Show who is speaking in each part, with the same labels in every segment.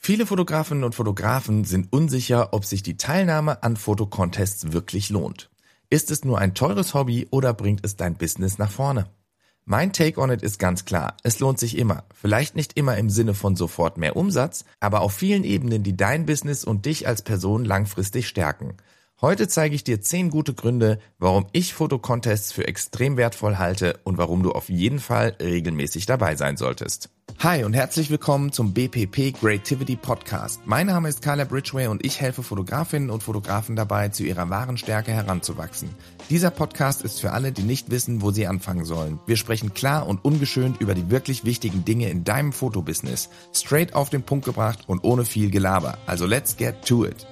Speaker 1: Viele Fotografinnen und Fotografen sind unsicher, ob sich die Teilnahme an Fotocontests wirklich lohnt. Ist es nur ein teures Hobby oder bringt es dein Business nach vorne? Mein Take on it ist ganz klar, es lohnt sich immer. Vielleicht nicht immer im Sinne von sofort mehr Umsatz, aber auf vielen Ebenen, die dein Business und dich als Person langfristig stärken. Heute zeige ich dir 10 gute Gründe, warum ich Fotocontests für extrem wertvoll halte und warum du auf jeden Fall regelmäßig dabei sein solltest. Hi und herzlich willkommen zum BPP Creativity Podcast. Mein Name ist Caleb Ridgway und ich helfe Fotografinnen und Fotografen dabei, zu ihrer wahren Stärke heranzuwachsen. Dieser Podcast ist für alle, die nicht wissen, wo sie anfangen sollen. Wir sprechen klar und ungeschönt über die wirklich wichtigen Dinge in deinem Fotobusiness. Straight auf den Punkt gebracht und ohne viel Gelaber. Also let's get to it.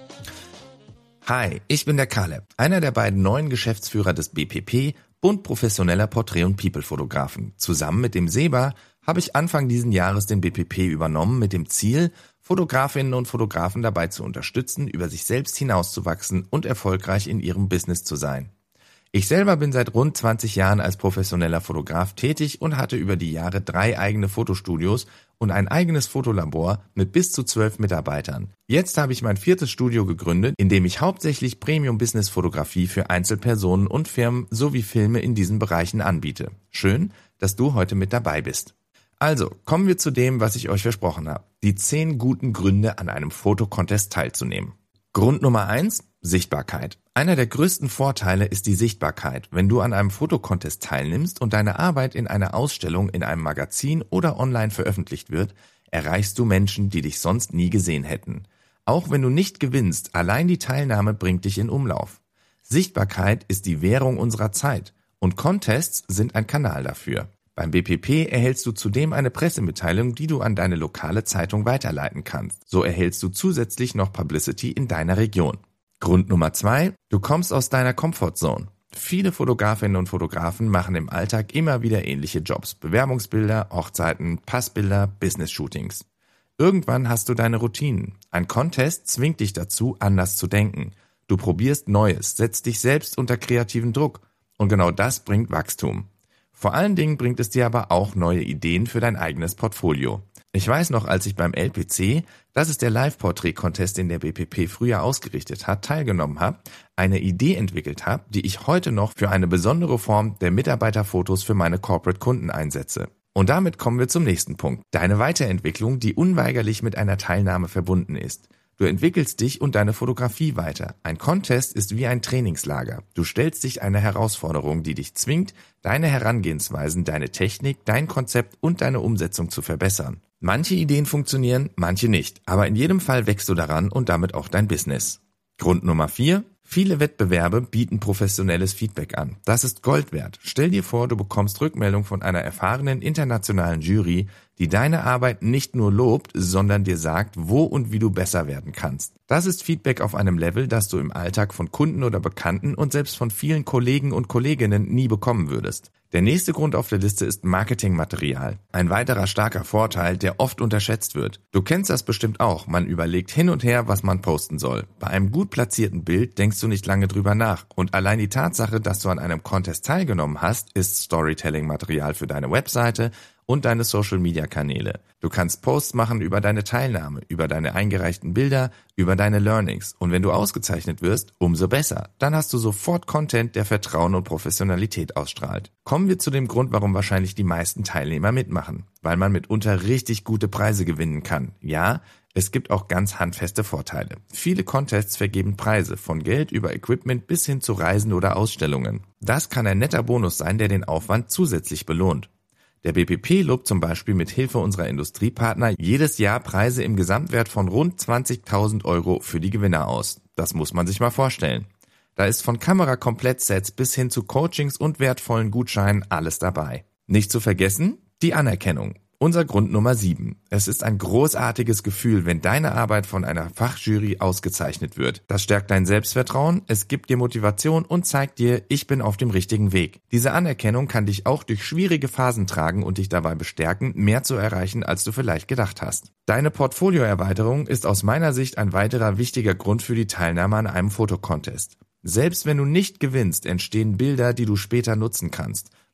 Speaker 1: Hi, ich bin der Caleb, einer der beiden neuen Geschäftsführer des BPP, Bund professioneller Porträt- und People-Fotografen. Zusammen mit dem Seba habe ich Anfang diesen Jahres den BPP übernommen mit dem Ziel, Fotografinnen und Fotografen dabei zu unterstützen, über sich selbst hinauszuwachsen und erfolgreich in ihrem Business zu sein. Ich selber bin seit rund 20 Jahren als professioneller Fotograf tätig und hatte über die Jahre 3 eigene Fotostudios und ein eigenes Fotolabor mit bis zu 12 Mitarbeitern. Jetzt habe ich mein 4. Studio gegründet, in dem ich hauptsächlich Premium-Business-Fotografie für Einzelpersonen und Firmen sowie Filme in diesen Bereichen anbiete. Schön, dass du heute mit dabei bist. Also, kommen wir zu dem, was ich euch versprochen habe. Die 10 guten Gründe, an einem Fotocontest teilzunehmen. Grund Nummer 1, Sichtbarkeit. Einer der größten Vorteile ist die Sichtbarkeit. Wenn du an einem Fotocontest teilnimmst und deine Arbeit in einer Ausstellung, in einem Magazin oder online veröffentlicht wird, erreichst du Menschen, die dich sonst nie gesehen hätten. Auch wenn du nicht gewinnst, allein die Teilnahme bringt dich in Umlauf. Sichtbarkeit ist die Währung unserer Zeit und Contests sind ein Kanal dafür. Beim BPP erhältst du zudem eine Pressemitteilung, die du an deine lokale Zeitung weiterleiten kannst. So erhältst du zusätzlich noch Publicity in deiner Region. Grund Nummer 2, du kommst aus deiner Comfortzone. Viele Fotografinnen und Fotografen machen im Alltag immer wieder ähnliche Jobs. Bewerbungsbilder, Hochzeiten, Passbilder, Business-Shootings. Irgendwann hast du deine Routinen. Ein Contest zwingt dich dazu, anders zu denken. Du probierst Neues, setzt dich selbst unter kreativen Druck. Und genau das bringt Wachstum. Vor allen Dingen bringt es dir aber auch neue Ideen für dein eigenes Portfolio. Ich weiß noch, als ich beim LPC, das ist der Live-Portrait-Contest, den der BPP früher ausgerichtet hat, teilgenommen habe, eine Idee entwickelt habe, die ich heute noch für eine besondere Form der Mitarbeiterfotos für meine Corporate-Kunden einsetze. Und damit kommen wir zum nächsten Punkt. Deine Weiterentwicklung, die unweigerlich mit einer Teilnahme verbunden ist. Du entwickelst dich und deine Fotografie weiter. Ein Contest ist wie ein Trainingslager. Du stellst dich einer Herausforderung, die dich zwingt, deine Herangehensweisen, deine Technik, dein Konzept und deine Umsetzung zu verbessern. Manche Ideen funktionieren, manche nicht. Aber in jedem Fall wächst du daran und damit auch dein Business. Grund Nummer 4. Viele Wettbewerbe bieten professionelles Feedback an. Das ist Gold wert. Stell dir vor, du bekommst Rückmeldung von einer erfahrenen internationalen Jury, die deine Arbeit nicht nur lobt, sondern dir sagt, wo und wie du besser werden kannst. Das ist Feedback auf einem Level, das du im Alltag von Kunden oder Bekannten und selbst von vielen Kollegen und Kolleginnen nie bekommen würdest. Der nächste Grund auf der Liste ist Marketingmaterial. Ein weiterer starker Vorteil, der oft unterschätzt wird. Du kennst das bestimmt auch. Man überlegt hin und her, was man posten soll. Bei einem gut platzierten Bild denkst du nicht lange drüber nach. Und allein die Tatsache, dass du an einem Contest teilgenommen hast, ist Storytelling-Material für deine Webseite und deine Social-Media-Kanäle. Du kannst Posts machen über deine Teilnahme, über deine eingereichten Bilder, über deine Learnings. Und wenn du ausgezeichnet wirst, umso besser. Dann hast du sofort Content, der Vertrauen und Professionalität ausstrahlt. Kommen wir zu dem Grund, warum wahrscheinlich die meisten Teilnehmer mitmachen. Weil man mitunter richtig gute Preise gewinnen kann. Ja, es gibt auch ganz handfeste Vorteile. Viele Contests vergeben Preise, von Geld über Equipment bis hin zu Reisen oder Ausstellungen. Das kann ein netter Bonus sein, der den Aufwand zusätzlich belohnt. Der BPP lobt zum Beispiel mit Hilfe unserer Industriepartner jedes Jahr Preise im Gesamtwert von rund 20.000 € für die Gewinner aus. Das muss man sich mal vorstellen. Da ist von Kamera-Komplettsets bis hin zu Coachings und wertvollen Gutscheinen alles dabei. Nicht zu vergessen, die Anerkennung. Unser Grund Nummer 7. Es ist ein großartiges Gefühl, wenn deine Arbeit von einer Fachjury ausgezeichnet wird. Das stärkt dein Selbstvertrauen, es gibt dir Motivation und zeigt dir, ich bin auf dem richtigen Weg. Diese Anerkennung kann dich auch durch schwierige Phasen tragen und dich dabei bestärken, mehr zu erreichen, als du vielleicht gedacht hast. Deine Portfolioerweiterung ist aus meiner Sicht ein weiterer wichtiger Grund für die Teilnahme an einem Fotocontest. Selbst wenn du nicht gewinnst, entstehen Bilder, die du später nutzen kannst.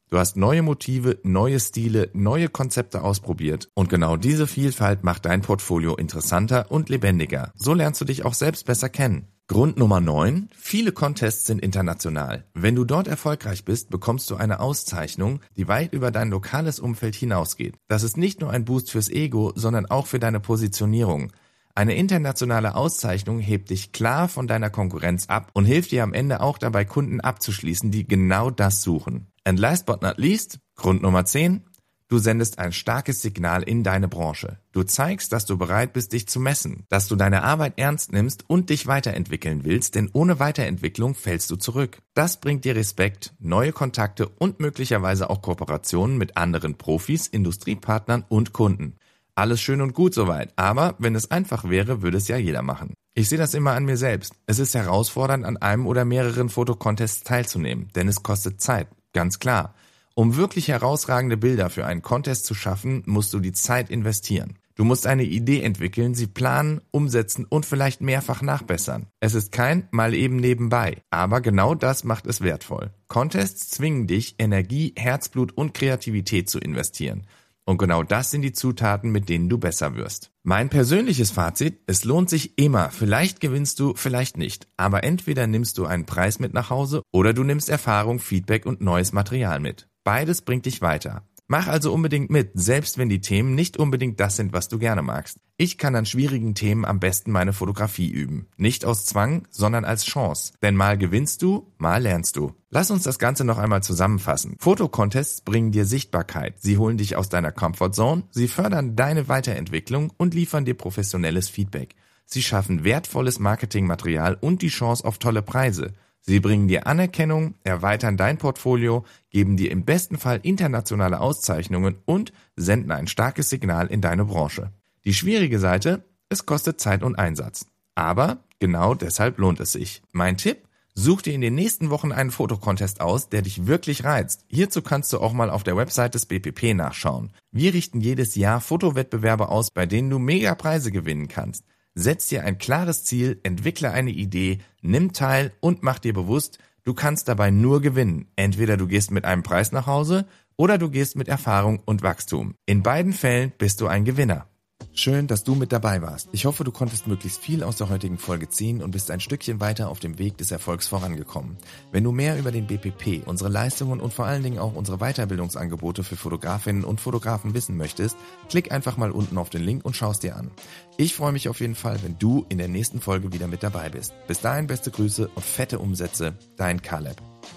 Speaker 1: Du hast neue Motive, neue Stile, neue Konzepte ausprobiert und genau diese Vielfalt macht dein Portfolio interessanter und lebendiger. So lernst du dich auch selbst besser kennen. Grund Nummer 9. Viele Contests sind international. Wenn du dort erfolgreich bist, bekommst du eine Auszeichnung, die weit über dein lokales Umfeld hinausgeht. Das ist nicht nur ein Boost fürs Ego, sondern auch für deine Positionierung. Eine internationale Auszeichnung hebt dich klar von deiner Konkurrenz ab und hilft dir am Ende auch dabei, Kunden abzuschließen, die genau das suchen. And last but not least, Grund Nummer 10. Du sendest ein starkes Signal in deine Branche. Du zeigst, dass du bereit bist, dich zu messen, dass du deine Arbeit ernst nimmst und dich weiterentwickeln willst, denn ohne Weiterentwicklung fällst du zurück. Das bringt dir Respekt, neue Kontakte und möglicherweise auch Kooperationen mit anderen Profis, Industriepartnern und Kunden. Alles schön und gut soweit, aber wenn es einfach wäre, würde es ja jeder machen. Ich sehe das immer an mir selbst. Es ist herausfordernd, an einem oder mehreren Fotocontests teilzunehmen, denn es kostet Zeit, ganz klar. Um wirklich herausragende Bilder für einen Contest zu schaffen, musst du die Zeit investieren. Du musst eine Idee entwickeln, sie planen, umsetzen und vielleicht mehrfach nachbessern. Es ist kein mal eben nebenbei, aber genau das macht es wertvoll. Contests zwingen dich, Energie, Herzblut und Kreativität zu investieren. Und genau das sind die Zutaten, mit denen du besser wirst. Mein persönliches Fazit, es lohnt sich immer. Vielleicht gewinnst du, vielleicht nicht. Aber entweder nimmst du einen Preis mit nach Hause oder du nimmst Erfahrung, Feedback und neues Material mit. Beides bringt dich weiter. Mach also unbedingt mit, selbst wenn die Themen nicht unbedingt das sind, was du gerne magst. Ich kann an schwierigen Themen am besten meine Fotografie üben. Nicht aus Zwang, sondern als Chance. Denn mal gewinnst du, mal lernst du. Lass uns das Ganze noch einmal zusammenfassen. Fotocontests bringen dir Sichtbarkeit. Sie holen dich aus deiner Comfortzone, sie fördern deine Weiterentwicklung und liefern dir professionelles Feedback. Sie schaffen wertvolles Marketingmaterial und die Chance auf tolle Preise. Sie bringen dir Anerkennung, erweitern dein Portfolio, geben dir im besten Fall internationale Auszeichnungen und senden ein starkes Signal in deine Branche. Die schwierige Seite, es kostet Zeit und Einsatz. Aber genau deshalb lohnt es sich. Mein Tipp? Such dir in den nächsten Wochen einen Fotocontest aus, der dich wirklich reizt. Hierzu kannst du auch mal auf der Website des BPP nachschauen. Wir richten jedes Jahr Fotowettbewerbe aus, bei denen du mega Preise gewinnen kannst. Setz dir ein klares Ziel, entwickle eine Idee, nimm teil und mach dir bewusst, du kannst dabei nur gewinnen. Entweder du gehst mit einem Preis nach Hause oder du gehst mit Erfahrung und Wachstum. In beiden Fällen bist du ein Gewinner. Schön, dass du mit dabei warst. Ich hoffe, du konntest möglichst viel aus der heutigen Folge ziehen und bist ein Stückchen weiter auf dem Weg des Erfolgs vorangekommen. Wenn du mehr über den BPP, unsere Leistungen und vor allen Dingen auch unsere Weiterbildungsangebote für Fotografinnen und Fotografen wissen möchtest, klick einfach mal unten auf den Link und schau es dir an. Ich freue mich auf jeden Fall, wenn du in der nächsten Folge wieder mit dabei bist. Bis dahin beste Grüße und fette Umsätze, dein Caleb.